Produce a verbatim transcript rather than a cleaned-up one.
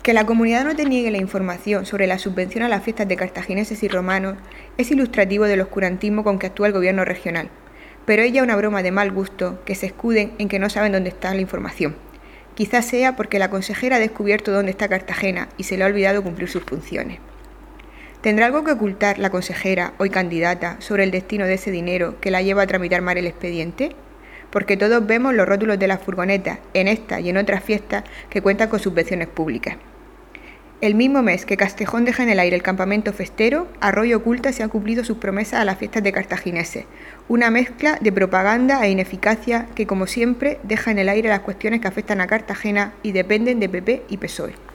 Que la comunidad no te niegue la información sobre la subvención a las fiestas de cartagineses y romanos es ilustrativo del oscurantismo con que actúa el gobierno regional, pero ella es una broma de mal gusto que se escuden en que no saben dónde está la información. Quizás sea porque la consejera ha descubierto dónde está Cartagena y se le ha olvidado cumplir sus funciones. ¿Tendrá algo que ocultar la consejera, hoy candidata, sobre el destino de ese dinero que la lleva a tramitar mal el expediente? Porque todos vemos los rótulos de las furgonetas en esta y en otras fiestas que cuentan con subvenciones públicas. El mismo mes que Castejón deja en el aire el campamento festero, Arroyo oculta si han cumplido sus promesas a las fiestas de cartagineses, una mezcla de propaganda e ineficacia que, como siempre, deja en el aire las cuestiones que afectan a Cartagena y dependen de P P y P S O E.